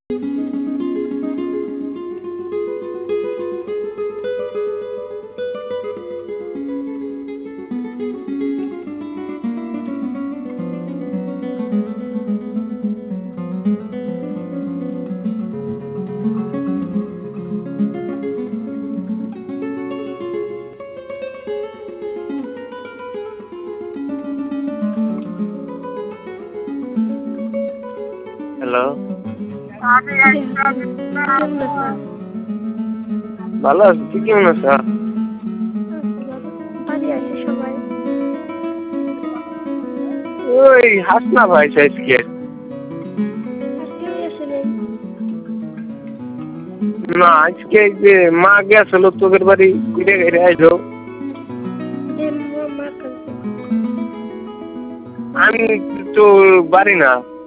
Hello, কেমন আছো? ভালো আছি। তুই কেমন আছো? আছি ভালো। বাড়ি আছে সবাই? ওই হাসনা ভাই আজকে। আর কেউই আসে নাই? না, আজকে যে মা গেছিল তোদের বাড়ি ঘুরে ঘুরে আইলো। মার কাছে। আমি তো বাড়ি না।